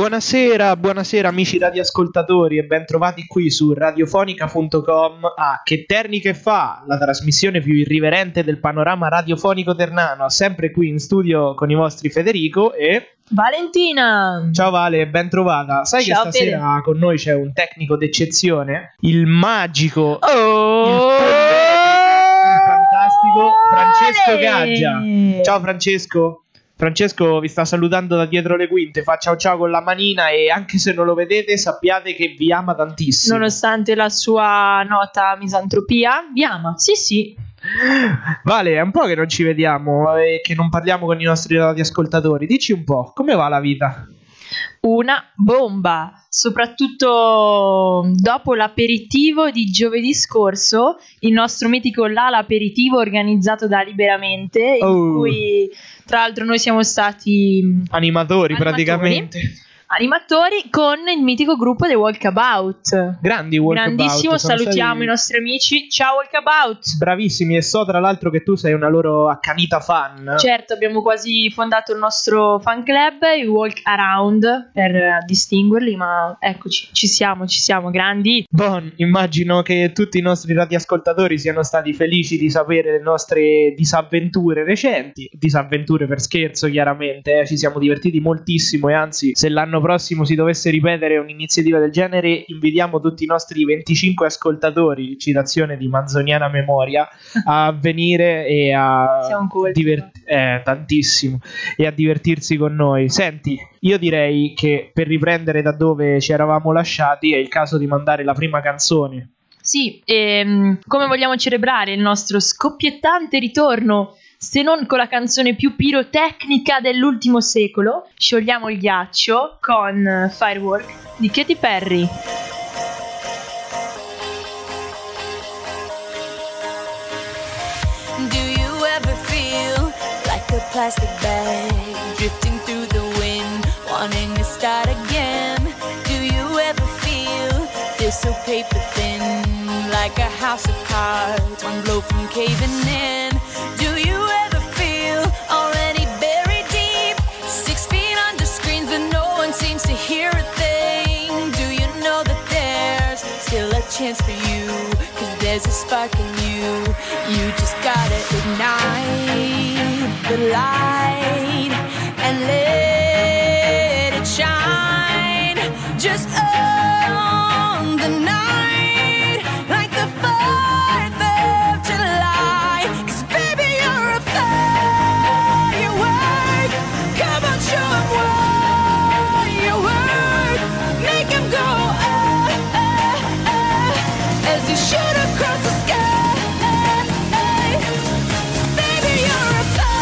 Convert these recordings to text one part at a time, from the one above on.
Buonasera, buonasera amici radioascoltatori e ben trovati qui su radiofonica.com a Che Terni Che Fa, la trasmissione più irriverente del panorama radiofonico ternano, sempre qui in studio con i vostri Federico e... Valentina! Ciao Vale, ben trovata. Sai Ciao, che stasera Fede. con noi c'è un tecnico d'eccezione, il magico, Oh! il fantastico Francesco Ale! Gaggia. Ciao Francesco. Francesco vi sta salutando da dietro le quinte, fa ciao ciao con la manina e anche se non lo vedete sappiate che vi ama tantissimo. Nonostante la sua nota misantropia, vi ama. Sì. Vale, è un po' che non ci vediamo e che non parliamo con i nostri radioascoltatori. Dici un po', come va la vita? Una bomba, soprattutto dopo l'aperitivo di giovedì scorso, il nostro mitico Lala Aperitivo organizzato da Liberamente, in cui tra l'altro noi siamo stati Animatori praticamente. Animatori con il mitico gruppo dei Walkabout. Grandi Walkabout. Grandissimo, sono salutiamo stati i nostri amici. Ciao Walkabout. bravissimi e so tra l'altro che tu sei una loro accanita fan. Certo, abbiamo quasi fondato il nostro fan club, i Walk Around, per distinguerli, ma eccoci, ci siamo, grandi. Bon, immagino che tutti i nostri radioascoltatori siano stati felici di sapere le nostre disavventure recenti. Disavventure per scherzo, chiaramente, ci siamo divertiti moltissimo e anzi, se l'anno prossimo si dovesse ripetere un'iniziativa del genere, invitiamo tutti i nostri 25 ascoltatori, citazione di manzoniana memoria, a venire e a Siamo colti, tantissimo, e a divertirsi con noi. Senti, io direi che per riprendere da dove ci eravamo lasciati è il caso di mandare la prima canzone. Sì, come vogliamo celebrare il nostro scoppiettante ritorno, se non con la canzone più pirotecnica dell'ultimo secolo? Sciogliamo il ghiaccio con Firework di Katy Perry. Do you ever feel like a plastic bag drifting through the wind, wanting to start again? Do you ever feel so paper thin, like a house of cards, one blow from caving in? Do you ever feel already buried deep, 6 feet under screens but no one seems to hear a thing? Do you know that there's still a chance for you, 'cause there's a spark in you? You just gotta ignite the light and let it shine. Just on the night, like the 4th of July. 'Cause baby, you're a firework. Come on, show 'em what you work. Make 'em go, as you shoot across the sky. Baby, you're a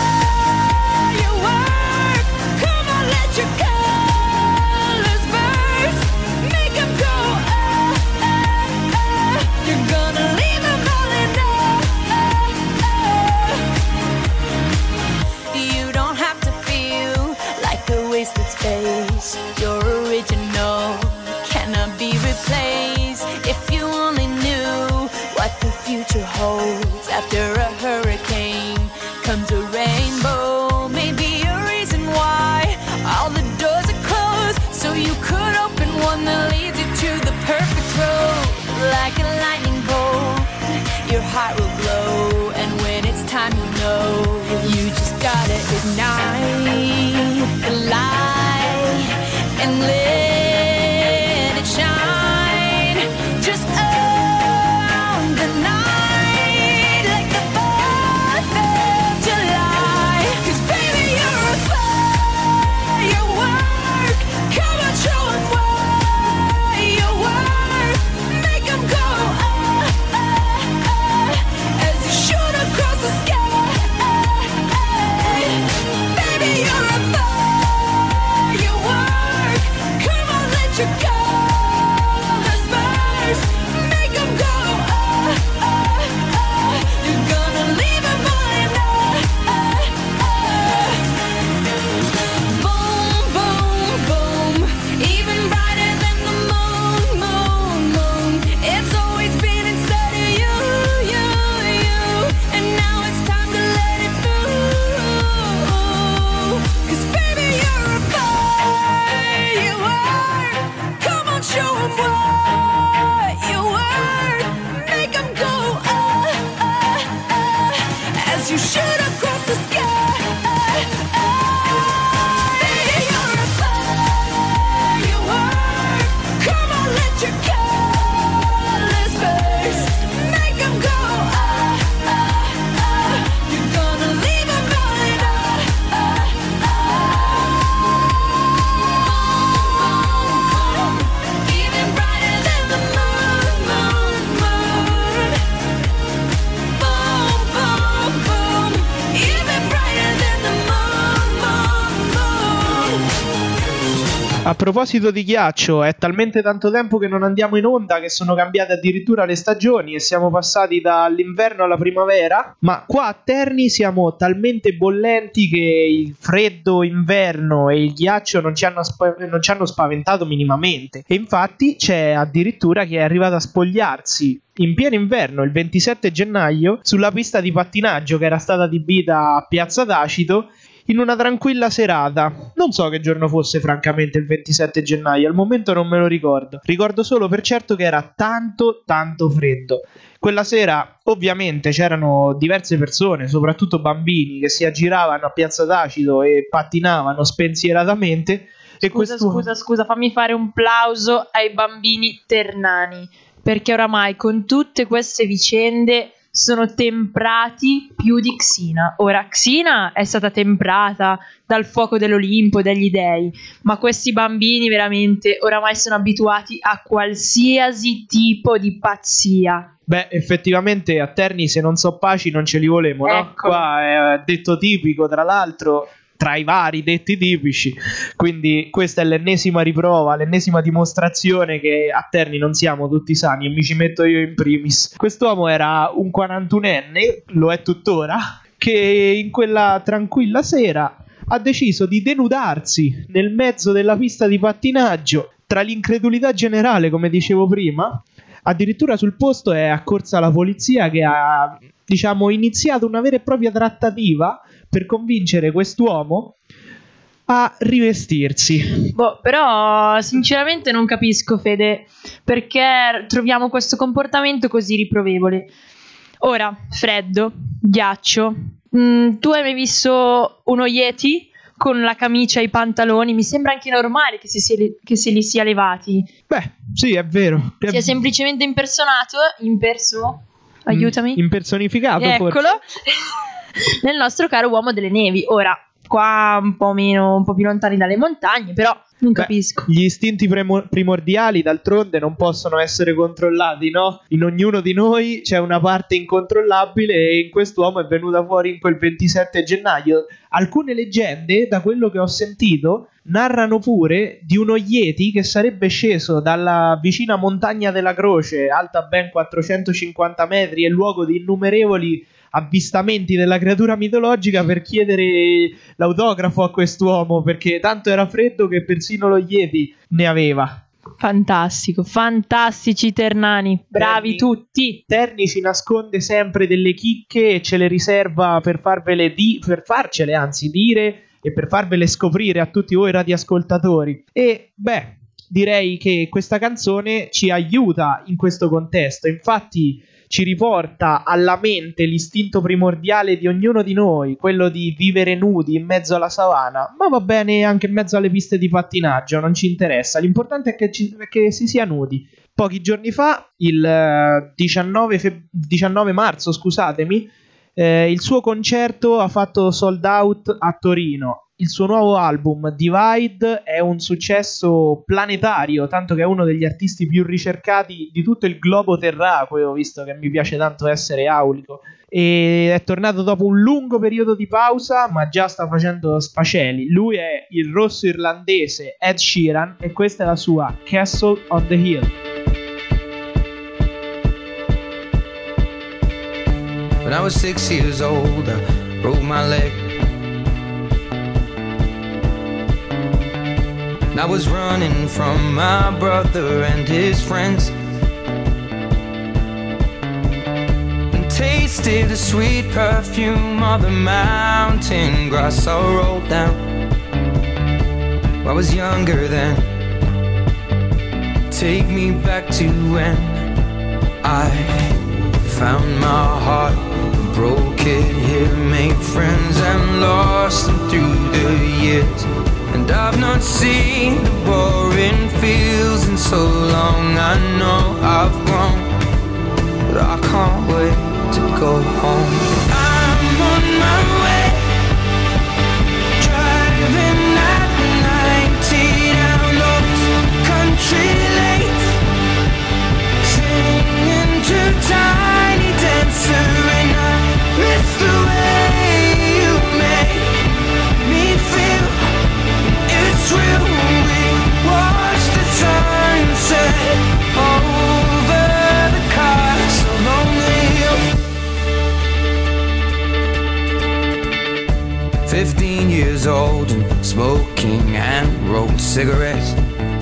firework. Come on, let your colors burst. Make 'em go, you're gonna leave 'em all in awe. You don't have to feel like a wasted space. You're original, cannot be replaced. If you only knew what the future holds. After a hurricane comes a rainbow. Maybe a reason why all the doors are closed, so you could open one that leads you to the perfect road. Like a lightning bolt, your heart will glow, and when it's time you know, you just gotta ignite the light and let it shine. Just on the night, like the 4th of July. 'Cause baby, you're a firework. Come on, show 'em what you work. Make 'em go, A proposito di ghiaccio, è talmente tanto tempo che non andiamo in onda che sono cambiate addirittura le stagioni e siamo passati dall'inverno alla primavera, ma qua a Terni siamo talmente bollenti che il freddo inverno e il ghiaccio non ci hanno spaventato minimamente. E infatti c'è addirittura chi è arrivato a spogliarsi in pieno inverno, il 27 gennaio, sulla pista di pattinaggio che era stata adibita a Piazza Tacito, in una tranquilla serata. Non so che giorno fosse francamente il 27 gennaio, al momento non me lo ricordo. Ricordo solo per certo che era tanto freddo. Quella sera ovviamente c'erano diverse persone, soprattutto bambini, che si aggiravano a Piazza Tacito e pattinavano spensieratamente. Scusa, fammi fare un plauso ai bambini ternani, perché oramai con tutte queste vicende sono temprati più di Xina. Ora, Xina è stata temprata dal fuoco dell'Olimpo, dagli dei, ma questi bambini veramente oramai sono abituati a qualsiasi tipo di pazzia. Beh, effettivamente a Terni se non so paci non ce li volemo, no? Ecco. Qua è detto tipico, tra l'altro, tra i vari detti tipici, quindi questa è l'ennesima riprova, l'ennesima dimostrazione che a Terni non siamo tutti sani, e mi ci metto io in primis. Quest'uomo era un 41enne, lo è tuttora, che in quella tranquilla sera ha deciso di denudarsi nel mezzo della pista di pattinaggio, tra l'incredulità generale, come dicevo prima. Addirittura sul posto è accorsa la polizia che ha, iniziato una vera e propria trattativa per convincere quest'uomo a rivestirsi. Però sinceramente non capisco, Fede, perché troviamo questo comportamento così riprovevole. Ora, freddo, ghiaccio. Tu hai mai visto uno Yeti con la camicia e i pantaloni? Mi sembra anche normale che se li sia levati. Beh, sì, è vero. Si è semplicemente aiutami. Impersonificato, Eccolo. forse. Nel nostro caro uomo delle nevi. Ora, qua un po' più lontani dalle montagne, però non capisco. Gli istinti primordiali d'altronde non possono essere controllati, no? In ognuno di noi c'è una parte incontrollabile e in quest'uomo è venuta fuori in quel 27 gennaio. Alcune leggende, da quello che ho sentito, narrano pure di uno Yeti che sarebbe sceso dalla vicina montagna della Croce, alta ben 450 metri e luogo di innumerevoli avvistamenti della creatura mitologica, per chiedere l'autografo a quest'uomo, perché tanto era freddo che persino lo Yeti ne aveva. Fantastico, fantastici ternani, bravi tutti. Terni ci nasconde sempre delle chicche e ce le riserva per farcele dire e per farvele scoprire a tutti voi radioascoltatori. E direi che questa canzone ci aiuta in questo contesto, infatti ci riporta alla mente l'istinto primordiale di ognuno di noi, quello di vivere nudi in mezzo alla savana, ma va bene anche in mezzo alle piste di pattinaggio, non ci interessa, l'importante è che si sia nudi. Pochi giorni fa, il 19 marzo, scusatemi, il suo concerto ha fatto sold out a Torino. Il suo nuovo album Divide è un successo planetario, tanto che è uno degli artisti più ricercati di tutto il globo terracqueo, visto che mi piace tanto essere aulico, e è tornato dopo un lungo periodo di pausa, ma già sta facendo sfaceli. Lui è il rosso irlandese Ed Sheeran e questa è la sua Castle on the Hill. When I was 6 years old, I broke my leg. And I was running from my brother and his friends, and tasted the sweet perfume of the mountain grass I rolled down. I was younger then. Take me back to when I found my heart, broke it here, made friends and lost them through the years. And I've not seen the boring fields in so long. I know I've grown, but I can't wait to go home. I'm on my way, driving at 90 down those country lanes, singing to Tiny Dancer, and I miss the way you make me feel. It's real, we years old and smoking hand-rolled cigarettes.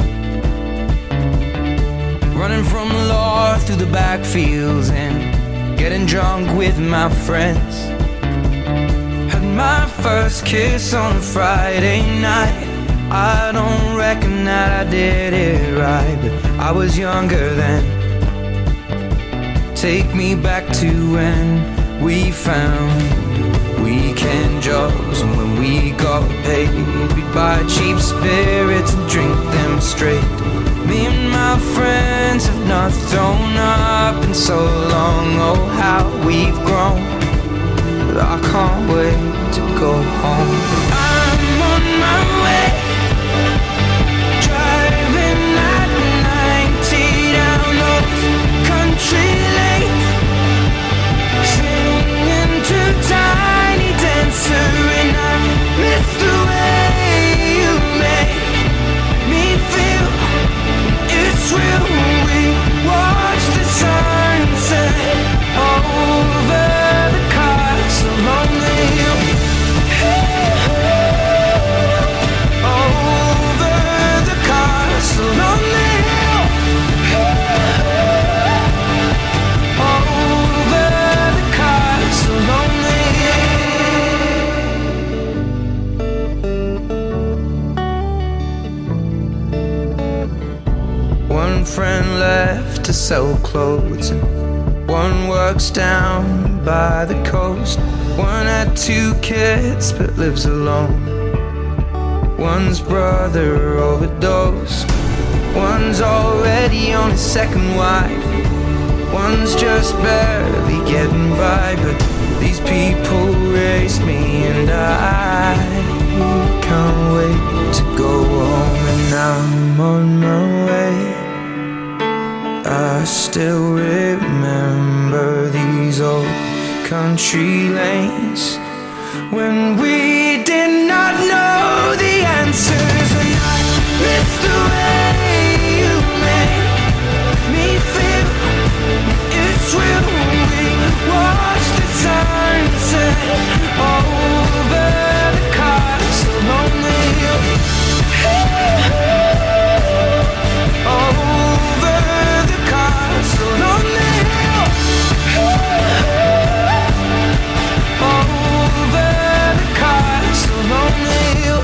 Running from the law through the backfields and getting drunk with my friends. Had my first kiss on a Friday night. I don't reckon that I did it right, but I was younger then. Take me back to when we found weekend jobs, and when we got paid, we'd buy cheap spirits and drink them straight. Me and my friends have not thrown up in so long. Oh, how we've grown, but I can't wait to go home. I'm on my way, driving at 90 down those country lanes, singing to Tiny Dancer, and I miss the way you make me feel. It's real when we watch the sunset over the castle on the hill. Over the castle on the hill. Over the castle on the hill. One friend left to sell clothes, and one works down by the coast. One had 2 kids but lives alone. One's brother overdosed. One's already on his second wife. One's just barely getting by, but these people raise me, and I can't wait to go home. And I'm on my way. I still remember these old country lanes when we did not know the answers, and I miss the way you make me feel. It's real when we watch the sunset over the castle on the hill. Over the castle on the hill. Over the castle on the hill.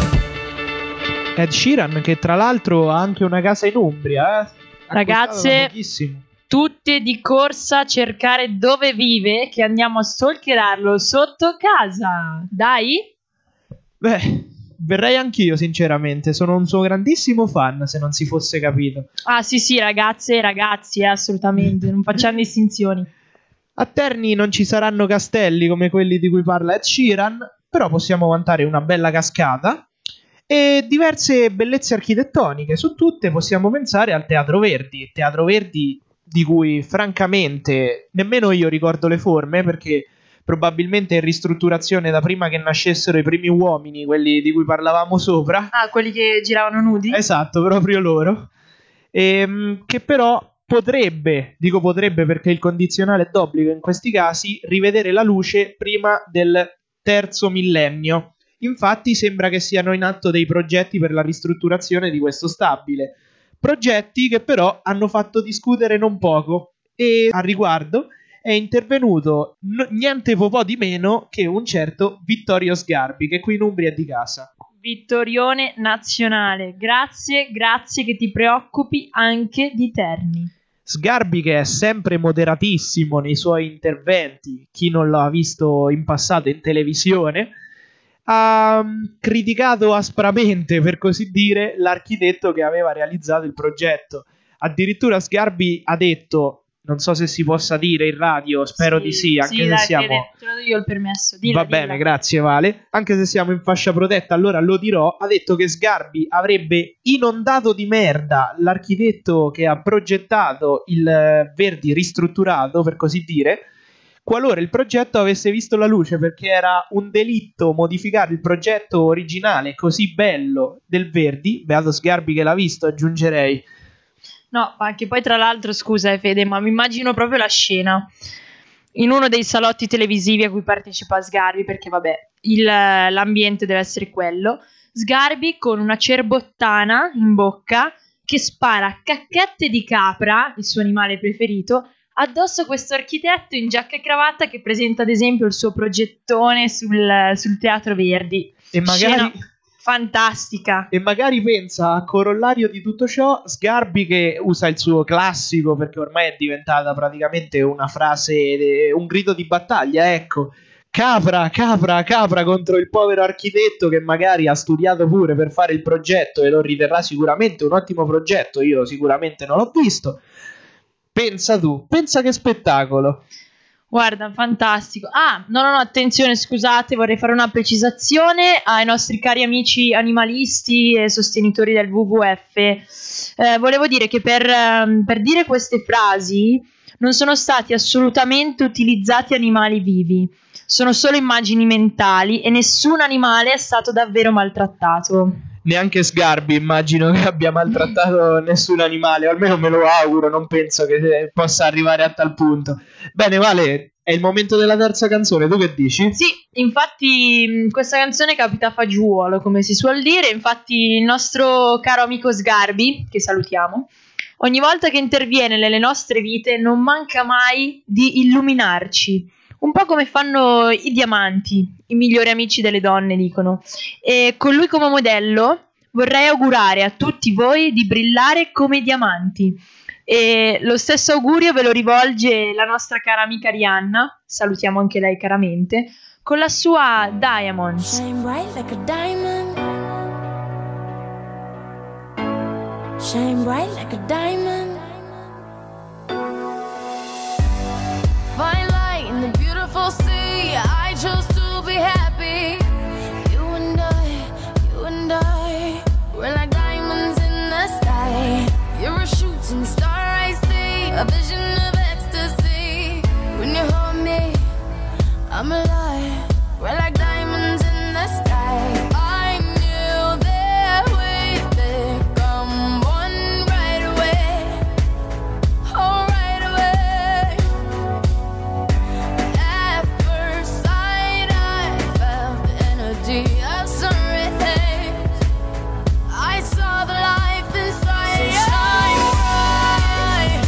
Ed Sheeran, che tra l'altro ha anche una casa in Umbria, Ragazze, tutte di corsa a cercare dove vive, che andiamo a stalkerarlo sotto casa. Dai? Beh, verrei anch'io sinceramente, sono un suo grandissimo fan, se non si fosse capito. Ah sì, ragazze e ragazzi, assolutamente, non facciamo distinzioni. A Terni non ci saranno castelli come quelli di cui parla Ed Sheeran, però possiamo vantare una bella cascata e diverse bellezze architettoniche. Su tutte possiamo pensare al Teatro Verdi di cui francamente nemmeno io ricordo le forme, perché probabilmente è in ristrutturazione da prima che nascessero i primi uomini, quelli di cui parlavamo sopra. Ah, quelli che giravano nudi? Esatto, proprio loro. Che però potrebbe, dico potrebbe perché il condizionale è d'obbligo in questi casi, rivedere la luce prima del 3° millennio. Infatti sembra che siano in atto dei progetti per la ristrutturazione di questo stabile. Progetti che però hanno fatto discutere non poco, e a riguardo è intervenuto niente po' di meno che un certo Vittorio Sgarbi, che qui in Umbria è di casa. Vittorione nazionale, grazie che ti preoccupi anche di Terni. Sgarbi, che è sempre moderatissimo nei suoi interventi, chi non l'ha visto in passato in televisione, ha criticato aspramente, per così dire, l'architetto che aveva realizzato il progetto. Addirittura Sgarbi ha detto, non so se si possa dire in radio, spero di sì, anche se dai, siamo... te lo do io il permesso. Va bene, grazie Vale. Anche se siamo in fascia protetta, allora lo dirò. Ha detto che Sgarbi avrebbe inondato di merda l'architetto che ha progettato il Verdi ristrutturato, per così dire, qualora il progetto avesse visto la luce, perché era un delitto modificare il progetto originale così bello del Verdi. Beato Sgarbi che l'ha visto, aggiungerei. No, anche poi tra l'altro, scusa Fede, ma mi immagino proprio la scena. in uno dei salotti televisivi a cui partecipa Sgarbi, perché vabbè, l'ambiente deve essere quello. Sgarbi con una cerbottana in bocca che spara cacchette di capra, il suo animale preferito, addosso a questo architetto in giacca e cravatta che presenta ad esempio il suo progettone sul Teatro Verdi. E magari... Scena fantastica. E magari pensa a corollario di tutto ciò Sgarbi che usa il suo classico, perché ormai è diventata praticamente una frase, un grido di battaglia, ecco, capra, capra, capra contro il povero architetto che magari ha studiato pure per fare il progetto e lo riterrà sicuramente un ottimo progetto, io sicuramente non l'ho visto. Pensa tu, pensa che spettacolo. Guarda, fantastico. No, attenzione, scusate, vorrei fare una precisazione ai nostri cari amici animalisti e sostenitori del WWF. Volevo dire che per dire queste frasi non sono stati assolutamente utilizzati animali vivi, sono solo immagini mentali e nessun animale è stato davvero maltrattato. Neanche Sgarbi immagino che abbia maltrattato nessun animale, o almeno me lo auguro, non penso che possa arrivare a tal punto. Bene, Vale, è il momento della terza canzone, tu che dici? Sì, infatti questa canzone capita a fagiolo, come si suol dire. Infatti il nostro caro amico Sgarbi, che salutiamo, ogni volta che interviene nelle nostre vite non manca mai di illuminarci. Un po' come fanno i diamanti, i migliori amici delle donne, dicono. E con lui come modello vorrei augurare a tutti voi di brillare come diamanti. E lo stesso augurio ve lo rivolge la nostra cara amica Rihanna, salutiamo anche lei caramente, con la sua Diamonds. Shine bright like a diamond. Shine bright like a diamond. Fine light in the beautiful sea. I chose to be happy. You and I, we're like diamonds in the sky. You're a shooting star, I see, a vision of ecstasy. When you hold me, I'm alive. We're like diamonds in the sky. I knew that we'd become one right away. Oh, right away. At first sight, I felt the energy of sun rays. I saw the life inside you. So shine bright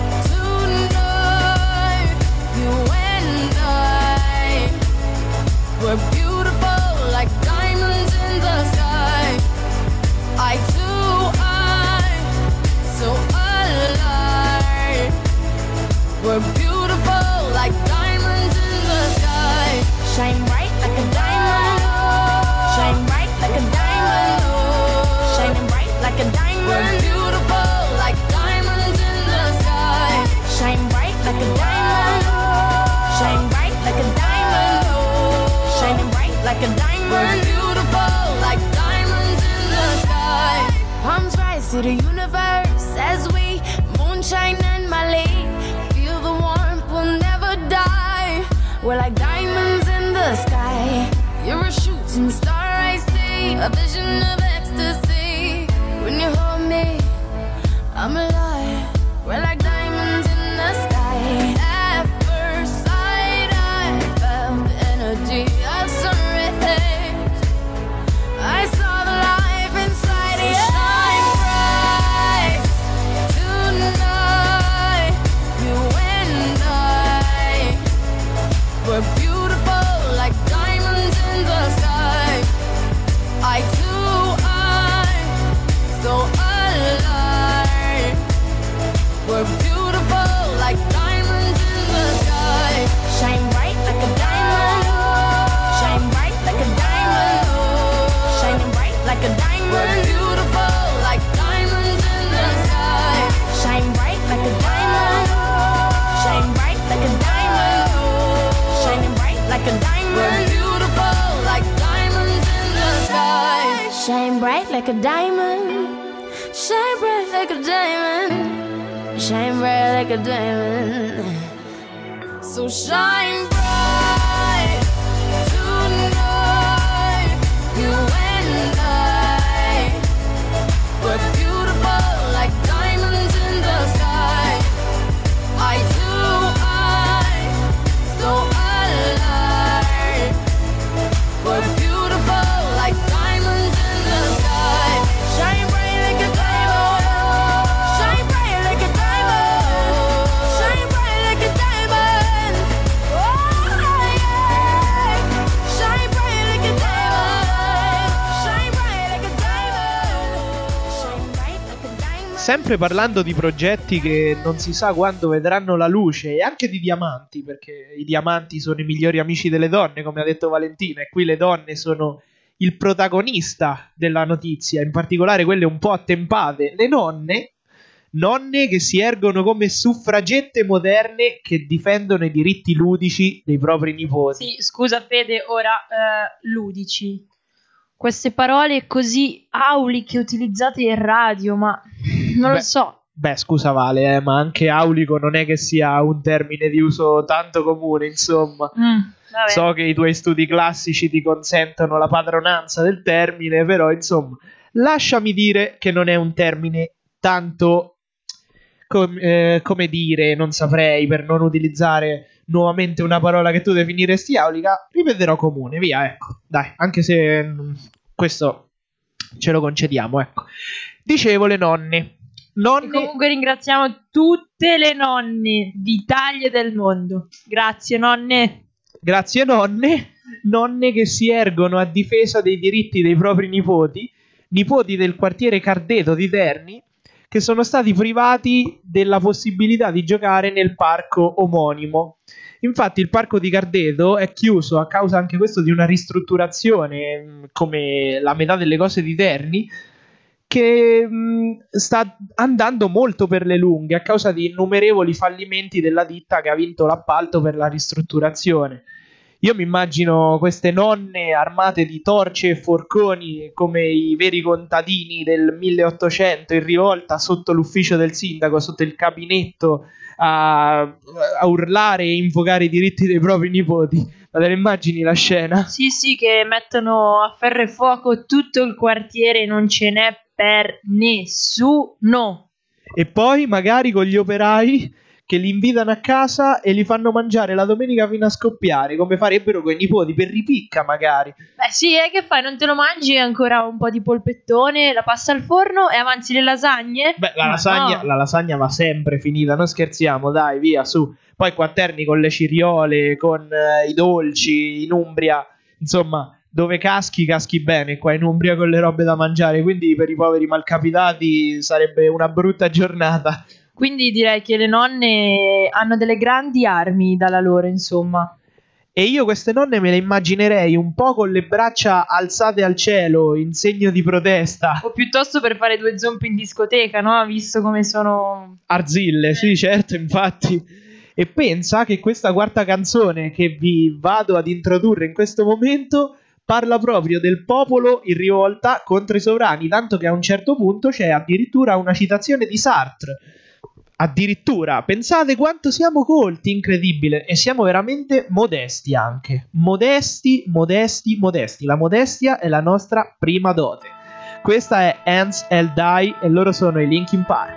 tonight. You and I, we're beautiful like diamonds in the sky. I too, so alive. We're beautiful like diamonds in the sky. Shine bright like a diamond. Shine bright like a diamond. Shining bright like a diamond. We're beautiful like diamonds in the sky. Shine bright like a diamond. Shine bright like a diamond. Shining bright like a diamond. We're beautiful like diamonds in the sky. Palms rise to the universe as we moonshine and Mali. Feel the warmth, we'll never die. We're like diamonds in the sky. You're a shooting star, I see, a vision of ecstasy. When you hold me, I'm alive. We're like diamonds in the sky. At first sight, I felt the energy of sun rays. I saw the life inside you. Shine bright tonight. You and I, we're beautiful like diamonds in the sky. I too, so alive. We're beautiful like diamonds in the sky. Shine bright like a diamond. Shine bright like a diamond. Shining bright like a diamond. We're beautiful like diamonds in the sky. Shine bright like a diamond. Shine bright like a diamond. Shining bright like a diamond. We're beautiful like diamonds in the sky. Shine bright like a diamond. Shine bright like a diamond. Shine bright like a diamond. So shine bright tonight. You and I, we're beautiful like diamonds in the sky. I too, sempre parlando di progetti che non si sa quando vedranno la luce, e anche di diamanti, perché i diamanti sono i migliori amici delle donne, come ha detto Valentina, e qui le donne sono il protagonista della notizia, in particolare quelle un po' attempate, le nonne che si ergono come suffragette moderne che difendono i diritti ludici dei propri nipoti. Sì, scusa Fede, ora ludici. Queste parole così auliche utilizzate in radio, ma non lo so. Beh, scusa Vale, ma anche aulico non è che sia un termine di uso tanto comune, insomma. Vabbè. So che i tuoi studi classici ti consentono la padronanza del termine, però insomma, lasciami dire che non è un termine tanto, come dire, non saprei, per non utilizzare nuovamente una parola che tu definiresti aulica, ripeterò comune, via, ecco, dai, anche se questo ce lo concediamo, ecco. Dicevo, le nonne. E comunque ringraziamo tutte le nonne d'Italia e del mondo. Grazie nonne. Grazie nonne che si ergono a difesa dei diritti dei propri nipoti del quartiere Cardeto di Terni, che sono stati privati della possibilità di giocare nel parco omonimo. Infatti il parco di Cardeto è chiuso a causa anche questo di una ristrutturazione, come la metà delle cose di Terni, che sta andando molto per le lunghe a causa di innumerevoli fallimenti della ditta che ha vinto l'appalto per la ristrutturazione. Io mi immagino queste nonne armate di torce e forconi come i veri contadini del 1800 in rivolta sotto l'ufficio del sindaco, sotto il cabinetto, a urlare e invocare i diritti dei propri nipoti. Ma te le immagini la scena? Sì, che mettono a ferro e fuoco tutto il quartiere, non ce n'è per nessuno. E poi magari con gli operai che li invitano a casa e li fanno mangiare la domenica fino a scoppiare, come farebbero con i nipoti, per ripicca magari. Beh sì, che fai? Non te lo mangi ancora un po' di polpettone, la pasta al forno e avanzi le lasagne? Beh, la lasagna va sempre finita, non scherziamo, dai, via, su. Poi qua a Terni con le ciriole, con i dolci, in Umbria, insomma, dove caschi bene, qua in Umbria con le robe da mangiare, quindi per i poveri malcapitati sarebbe una brutta giornata. Quindi direi che le nonne hanno delle grandi armi dalla loro, insomma. E io queste nonne me le immaginerei un po' con le braccia alzate al cielo in segno di protesta. O piuttosto per fare due zompi in discoteca, no? Visto come sono... Arzille, sì, certo, infatti. E pensa che questa quarta canzone che vi vado ad introdurre in questo momento parla proprio del popolo in rivolta contro i sovrani, tanto che a un certo punto c'è addirittura una citazione di Sartre. Addirittura, pensate quanto siamo colti, incredibile, e siamo veramente modesti anche. Modesti. La modestia è la nostra prima dote. Questa è Ants I'll Die e loro sono i Linkin Park.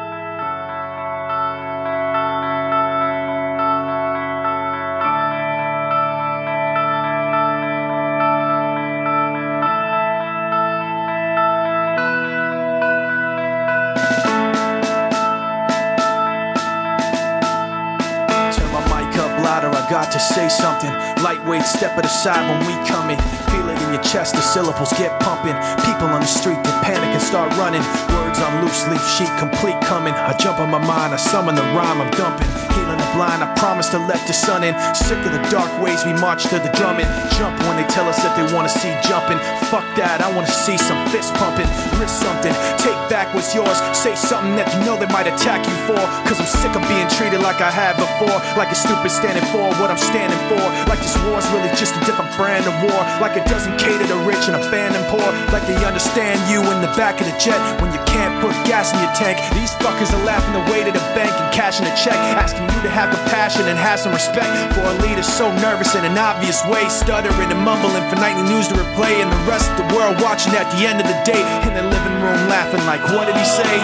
Got to say something. Lightweight, step it aside when we come in. Feel it in your chest, the syllables get pumping. People on the street, they panic and start running. Words on loose leaf sheet, complete coming. I jump on my mind, I summon the rhyme, I'm dumping. Healing the blind, I promise to let the sun in. Sick of the dark ways, we march to the drumming. Jump when they tell us that they wanna see jumping. Fuck that, I wanna see some fist pumping. Risk something, take back what's yours. Say something that you know they might attack you for. Cause I'm sick of being treated like I had before. Like a stupid standing for what I'm standing for. Like this war's really just a different brand of war. Like it doesn't cater to rich and abandon poor. Like they understand you in the back of the jet when you can't put gas in your tank. These fuckers are laughing away to the bank and cashing a check, asking you to have compassion and have some respect for a leader so nervous in an obvious way, stuttering and mumbling for nightly news to replay, and the rest of the world watching at the end of the day in the living room laughing like, what did he say?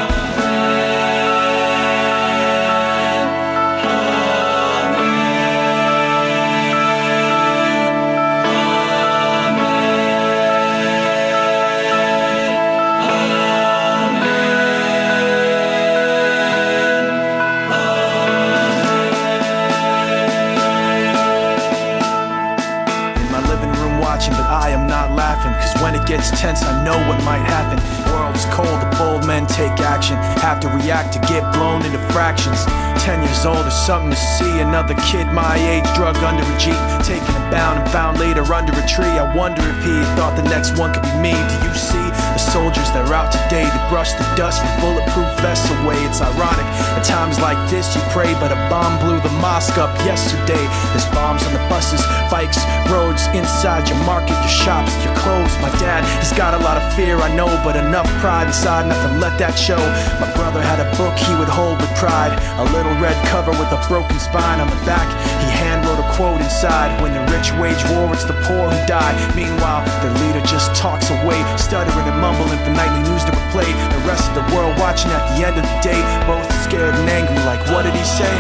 But I am not loud. laughing, cause when it gets tense I know what might happen. World is cold, the bold men take action, have to react to get blown into fractions. 10 years old is something to see, another kid my age drugged under a Jeep, taken and bound and found later under a tree. I wonder if he thought the next one could be me. Do you see the soldiers that are out today to brush the dust from bulletproof vests away? It's ironic, at times like this you pray, but a bomb blew the mosque up yesterday. There's bombs on the buses, bikes, roads, inside your market, your shops, your clothes. My dad, he's got a lot of fear, I know, but enough pride inside not to let that show. My brother had a book he would hold with pride, a little red cover with a broken spine on the back. He hand wrote a quote inside: when the rich wage war, it's the poor who die. Meanwhile, their leader just talks away, stuttering and mumbling for nightly news to replay. The rest of the world watching at the end of the day, both scared and angry, like what did he say?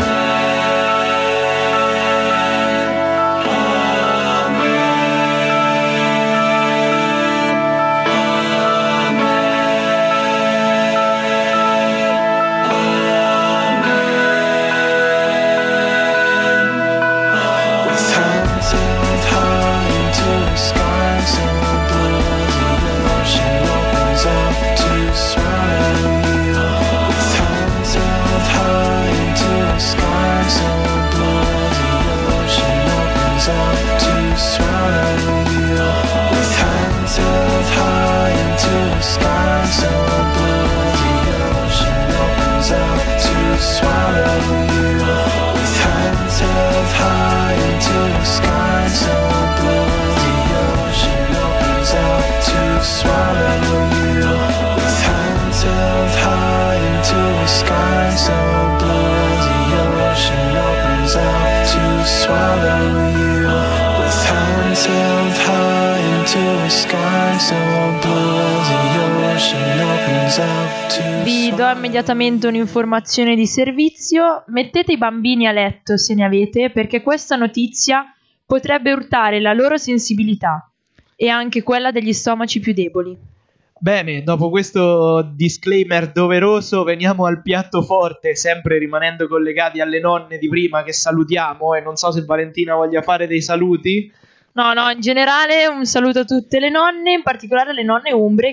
Vi do immediatamente un'informazione di servizio: mettete i bambini a letto se ne avete, perché questa notizia potrebbe urtare la loro sensibilità e anche quella degli stomaci più deboli. Bene, dopo questo disclaimer doveroso veniamo al piatto forte, sempre rimanendo collegati alle nonne di prima che salutiamo, e non so se Valentina voglia fare dei saluti. No, in generale un saluto a tutte le nonne, in particolare alle nonne umbre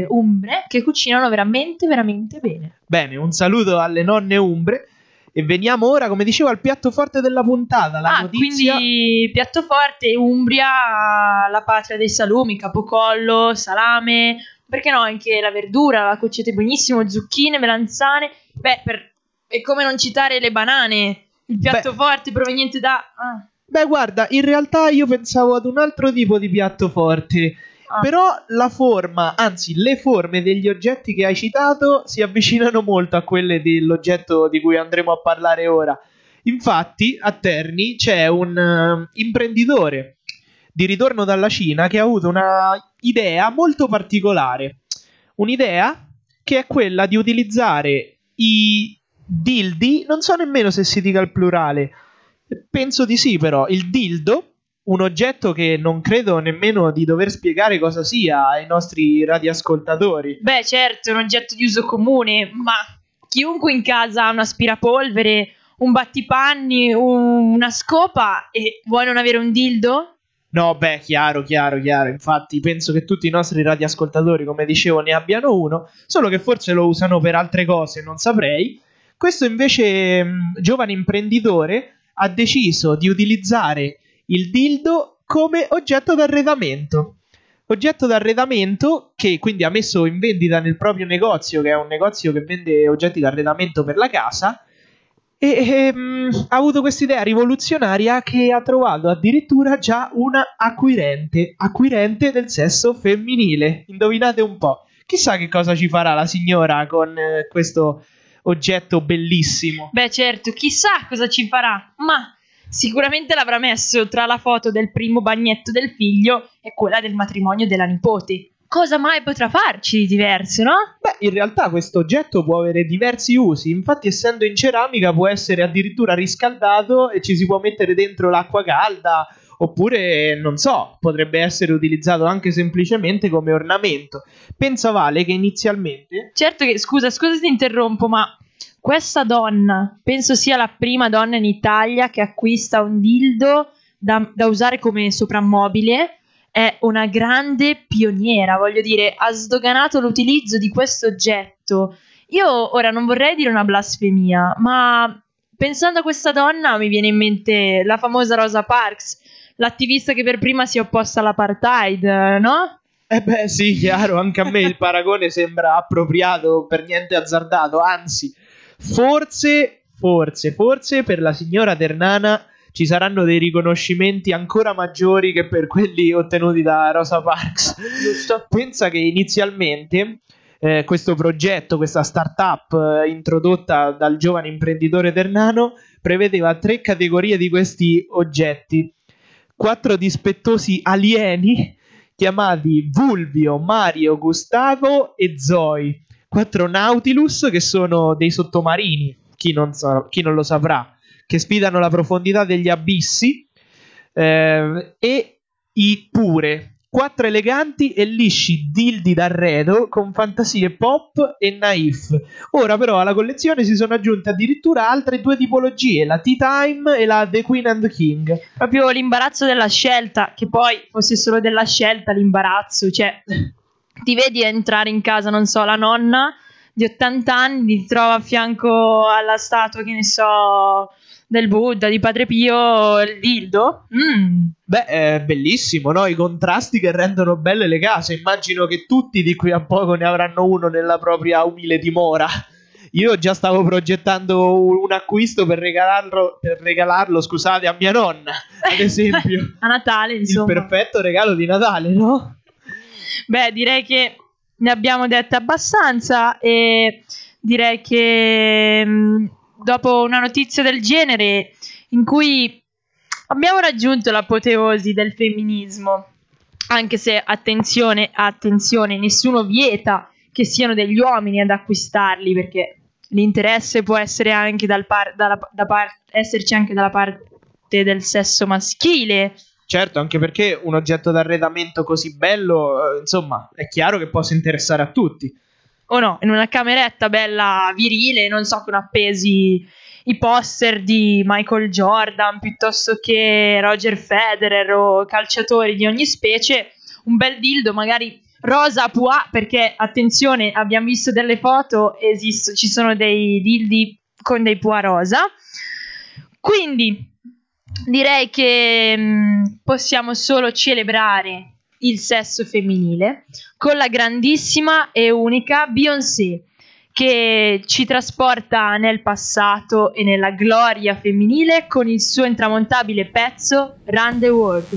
che cucinano veramente, veramente bene. Bene, un saluto alle nonne umbre e veniamo ora, come dicevo, al piatto forte della puntata, la notizia. Quindi piatto forte, Umbria, la patria dei salumi, capocollo, salame, perché no, anche la verdura, la cuocete benissimo, zucchine, melanzane. E come non citare le banane, il piatto forte proveniente da... Beh, guarda, in realtà io pensavo ad un altro tipo di piatto forte, però la forma, anzi le forme degli oggetti che hai citato si avvicinano molto a quelle dell'oggetto di cui andremo a parlare ora. Infatti, a Terni c'è un imprenditore di ritorno dalla Cina che ha avuto una idea molto particolare. Un'idea che è quella di utilizzare i dildi, non so nemmeno se si dica il plurale, penso di sì, però il dildo, un oggetto che non credo nemmeno di dover spiegare cosa sia ai nostri radioascoltatori. Beh, certo, è un oggetto di uso comune, ma chiunque in casa ha un aspirapolvere, un battipanni, una scopa, e vuoi non avere un dildo? No, beh, chiaro. Infatti penso che tutti i nostri radioascoltatori, come dicevo, ne abbiano uno, solo che forse lo usano per altre cose, non saprei. Questo invece giovane imprenditore ha deciso di utilizzare il dildo come oggetto d'arredamento. Oggetto d'arredamento che quindi ha messo in vendita nel proprio negozio, che è un negozio che vende oggetti d'arredamento per la casa, e ha avuto questa idea rivoluzionaria che ha trovato addirittura già una acquirente del sesso femminile. Indovinate un po'. Chissà che cosa ci farà la signora con questo oggetto bellissimo. Beh, certo, chissà cosa ci farà, ma sicuramente l'avrà messo tra la foto del primo bagnetto del figlio e quella del matrimonio della nipote. Cosa mai potrà farci di diverso, no? Beh, in realtà questo oggetto può avere diversi usi. Infatti, essendo in ceramica, può essere addirittura riscaldato e ci si può mettere dentro l'acqua calda. Oppure, non so, potrebbe essere utilizzato anche semplicemente come ornamento. Pensa, Vale, che inizialmente... Certo che, scusa se ti interrompo, ma questa donna, penso sia la prima donna in Italia che acquista un dildo da usare come soprammobile. è una grande pioniera, voglio dire, ha sdoganato l'utilizzo di questo oggetto. Io ora non vorrei dire una blasfemia, ma pensando a questa donna mi viene in mente la famosa Rosa Parks, l'attivista che per prima si è opposta all'apartheid, no? Beh sì, chiaro, anche a me il paragone sembra appropriato, per niente azzardato, anzi, forse per la signora Ternana ci saranno dei riconoscimenti ancora maggiori che per quelli ottenuti da Rosa Parks. Giusto. Pensa che inizialmente questo progetto, questa startup introdotta dal giovane imprenditore ternano, prevedeva 3 categorie di questi oggetti: 4 dispettosi alieni chiamati Vulvio, Mario, Gustavo e Zoe, 4 Nautilus, che sono dei sottomarini, chi non lo saprà, che sfidano la profondità degli abissi, e i Pure, 4 eleganti e lisci dildi d'arredo con fantasie pop e naif. Ora però alla collezione si sono aggiunte addirittura altre 2 tipologie, la Tea Time e la The Queen and the King. Proprio l'imbarazzo della scelta, che poi fosse solo della scelta l'imbarazzo, cioè ti vedi entrare in casa, non so, la nonna di 80 anni, ti trova a fianco alla statua, che ne so, del Buddha, di Padre Pio, il dildo. Beh, è bellissimo, no? I contrasti che rendono belle le case. Immagino che tutti di qui a poco ne avranno uno nella propria umile dimora. Io già stavo progettando un acquisto per regalarlo, scusate, a mia nonna, ad esempio. A Natale, insomma. Il perfetto regalo di Natale, no? Beh, direi che ne abbiamo dette abbastanza e direi che dopo una notizia del genere, in cui abbiamo raggiunto l'apoteosi del femminismo, anche se attenzione, nessuno vieta che siano degli uomini ad acquistarli, perché l'interesse può essere anche esserci anche dalla parte del sesso maschile. Certo, anche perché un oggetto d'arredamento così bello, insomma, è chiaro che possa interessare a tutti. O no, in una cameretta bella virile, non so, con appesi i poster di Michael Jordan piuttosto che Roger Federer o calciatori di ogni specie, un bel dildo magari rosa pois, perché attenzione, abbiamo visto delle foto, ci sono dei dildi con dei pois rosa. Quindi direi che possiamo solo celebrare il sesso femminile con la grandissima e unica Beyoncé, che ci trasporta nel passato e nella gloria femminile con il suo intramontabile pezzo Run the World.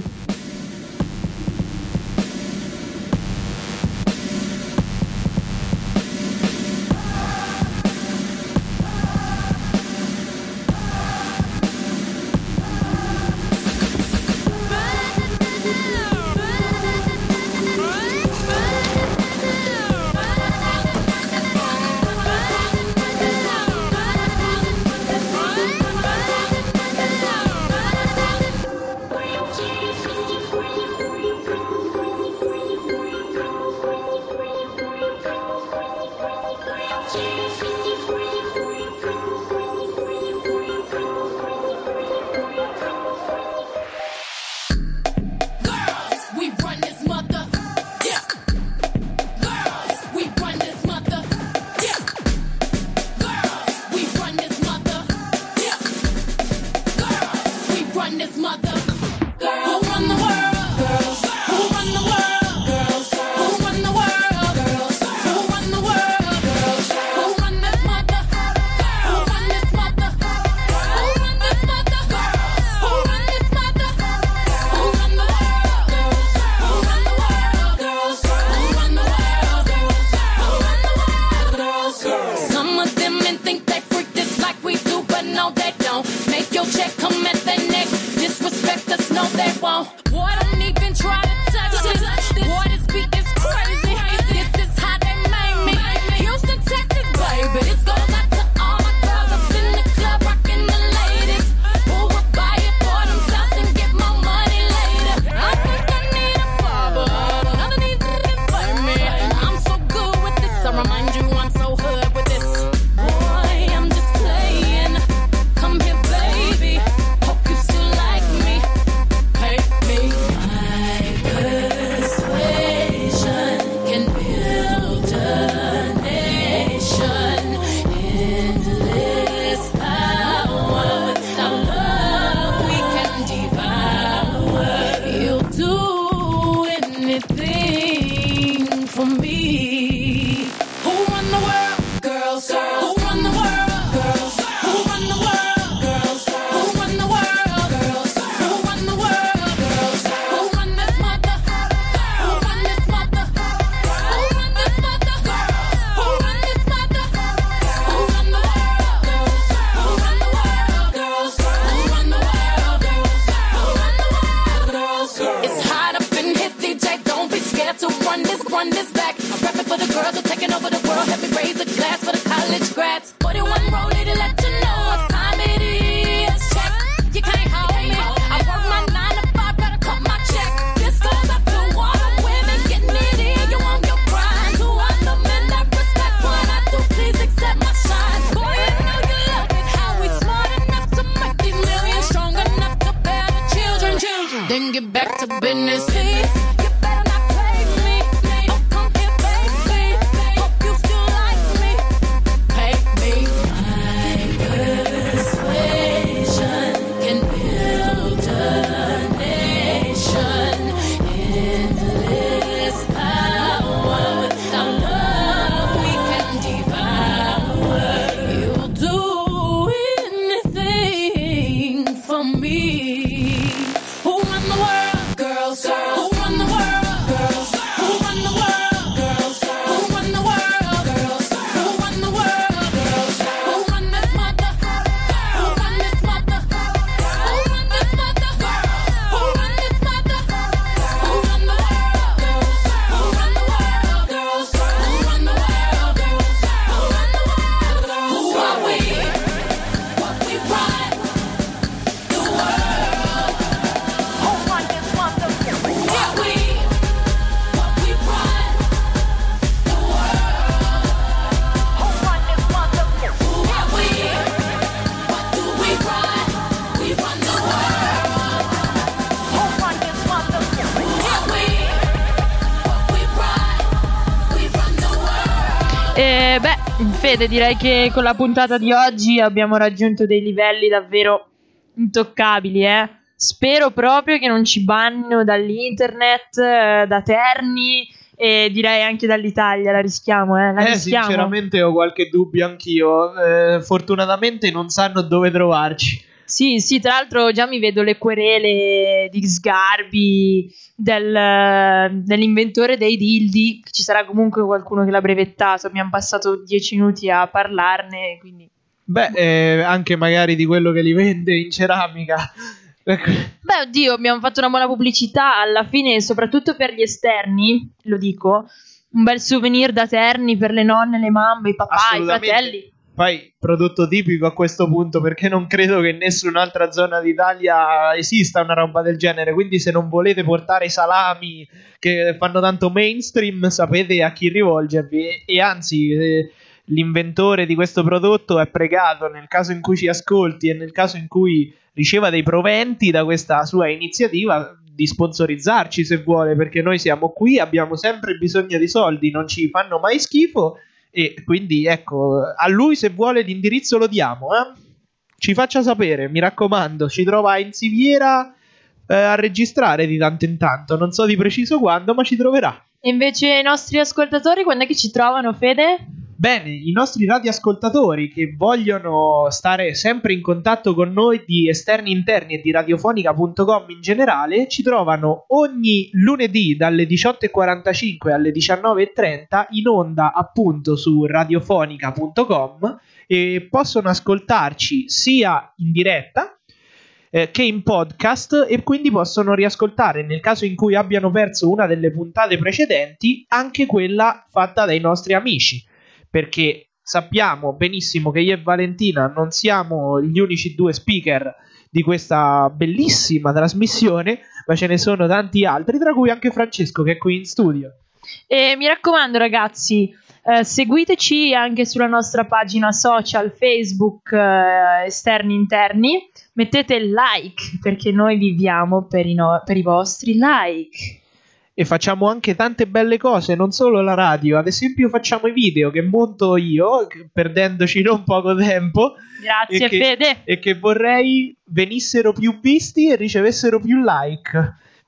anything for me. Who run the world? Girls. Who run the world? Girls. Who run the world? Girls. Who run the world? Girls. Who run the world? Girls. Who run this mother? Who run this mother? Who run this mother? Who run this mother? Who run the world? Girls. Who run the world? Girls. Who run the world? Girls. Who run the world? Girls. It's hot up in here, DJ. Don't be scared to run this back. I'm rapping for the girls who are taking over the world. Let me raise a glass for the college grads. 41 rollie to let you know what time it is. Check, you can't hold me. I work my 9 to 5, better cut my check. This goes up to all the women getting it in. You want your grind. To all the men that respect what I do, please accept my shine. Boy, I know you love it. How we smart enough to make these millions, strong enough to bear the children. Then get back to business. Please, you better not play me. Oh, come here, baby. Hope you still like me. Pay me. My persuasion can build a nation. Endless power. Without love, we can devour. You'll do anything for me. Who run the world? Girls. Who run the world? Girls. Who run the world? Girls. Who run the world? Girls. Who run the world? Girls. Who run this mother? Who run this mother? Who run this mother? Who run this mother? Who run the world? Girls. Who run the world? Girls. Who run the world? Girls. Who run the world? Who are we? What we run? The world. Who run this mother? Who are we? What we run? The world. Who run this mother? Who are we? What do we run? We run the world. Who run this mother? Who are we? What we run the world. Fede, direi che con la puntata di oggi abbiamo raggiunto dei livelli davvero intoccabili, eh. Spero proprio che non ci bannino dall'internet, da Terni e direi anche dall'Italia. La rischiamo, la rischiamo. Sinceramente ho qualche dubbio anch'io. Fortunatamente non sanno dove trovarci. Sì, tra l'altro già mi vedo le querele di Sgarbi, dell'inventore dei dildi. Ci sarà comunque qualcuno che l'ha brevettato. Abbiamo passato 10 minuti a parlarne, quindi... Anche magari di quello che li vende in ceramica. Oddio, abbiamo fatto una buona pubblicità alla fine, soprattutto per gli esterni, lo dico. Un bel souvenir da Terni per le nonne, le mamme, i papà, i fratelli. Poi prodotto tipico a questo punto, perché non credo che in nessun'altra zona d'Italia esista una roba del genere. Quindi se non volete portare salami che fanno tanto mainstream, sapete a chi rivolgervi. E anzi, l'inventore di questo prodotto è pregato, nel caso in cui ci ascolti e nel caso in cui riceva dei proventi da questa sua iniziativa, di sponsorizzarci se vuole, perché noi siamo qui, abbiamo sempre bisogno di soldi, non ci fanno mai schifo. E quindi ecco, a lui se vuole l'indirizzo lo diamo, ci faccia sapere, mi raccomando. Ci trova in Siviera a registrare di tanto in tanto, non so di preciso quando, ma ci troverà. E invece i nostri ascoltatori quando è che ci trovano, Fede? Bene, i nostri radioascoltatori che vogliono stare sempre in contatto con noi di Esterni Interni e di radiofonica.com in generale, ci trovano ogni lunedì dalle 18:45 alle 19:30 in onda appunto su radiofonica.com, e possono ascoltarci sia in diretta che in podcast, e quindi possono riascoltare, nel caso in cui abbiano perso una delle puntate precedenti, anche quella fatta dai nostri amici. Perché sappiamo benissimo che io e Valentina non siamo gli unici due speaker di questa bellissima trasmissione, ma ce ne sono tanti altri, tra cui anche Francesco che è qui in studio. E mi raccomando ragazzi, seguiteci anche sulla nostra pagina social Facebook Esterni Interni, mettete like perché noi viviamo per i vostri like. E facciamo anche tante belle cose, non solo la radio. Ad esempio facciamo i video che monto io, perdendoci non poco tempo. Grazie Fede. E che vorrei venissero più visti e ricevessero più like.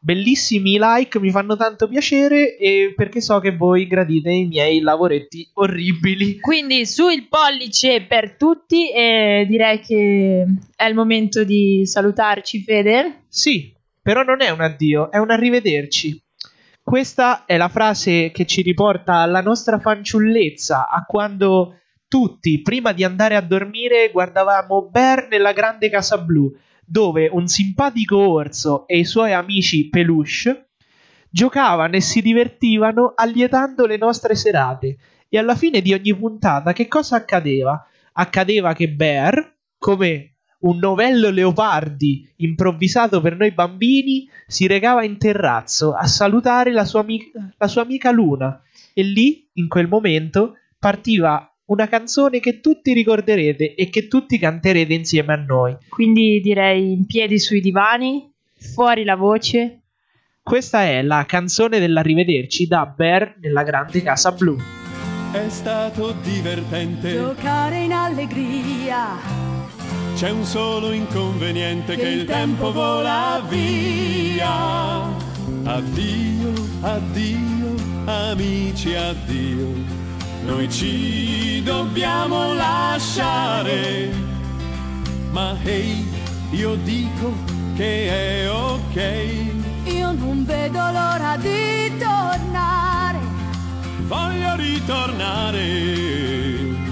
bellissimi like, mi fanno tanto piacere, e perché so che voi gradite i miei lavoretti orribili. Quindi sul pollice per tutti, e direi che è il momento di salutarci, Fede. Sì, però non è un addio, è un arrivederci. Questa è la frase che ci riporta alla nostra fanciullezza, a quando tutti, prima di andare a dormire, guardavamo Bear nella grande casa blu, dove un simpatico orso e i suoi amici peluche giocavano e si divertivano allietando le nostre serate. E alla fine di ogni puntata che cosa accadeva? Accadeva che Bear, come un novello Leopardi improvvisato per noi bambini, si recava in terrazzo a salutare la sua amica Luna, e lì, in quel momento, partiva una canzone che tutti ricorderete e che tutti canterete insieme a noi. Quindi direi in piedi sui divani, fuori la voce. Questa è la canzone dell'arrivederci da Bear nella grande casa blu. È stato divertente Giocare in allegria, c'è un solo inconveniente, che il tempo vola via. Addio, addio, amici, addio, noi ci dobbiamo lasciare. Ma hey, io dico che è ok. io non vedo l'ora di tornare. Voglio ritornare.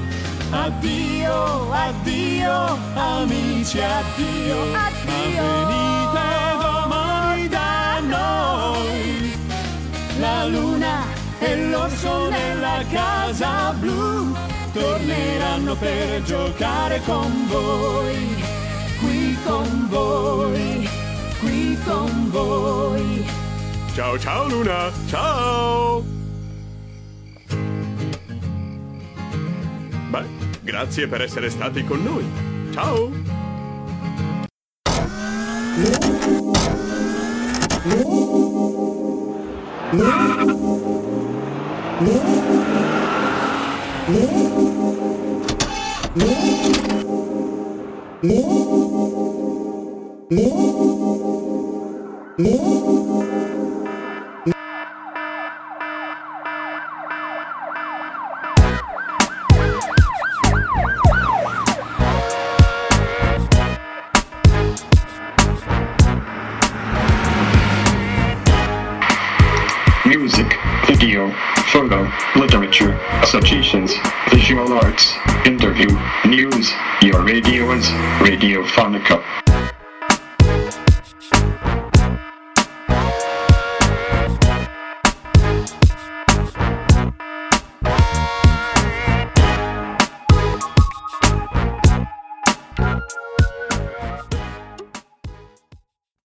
Addio, addio, amici, addio, Addio. ma venite domani da noi. La luna e l'orso nella casa blu torneranno per giocare con voi, qui con voi, qui con voi. Ciao ciao Luna, ciao! Beh, grazie per essere stati con noi. Ciao! Music, video, photo, literature, associations, visual arts, interview, news. Your radio is Radiophonica.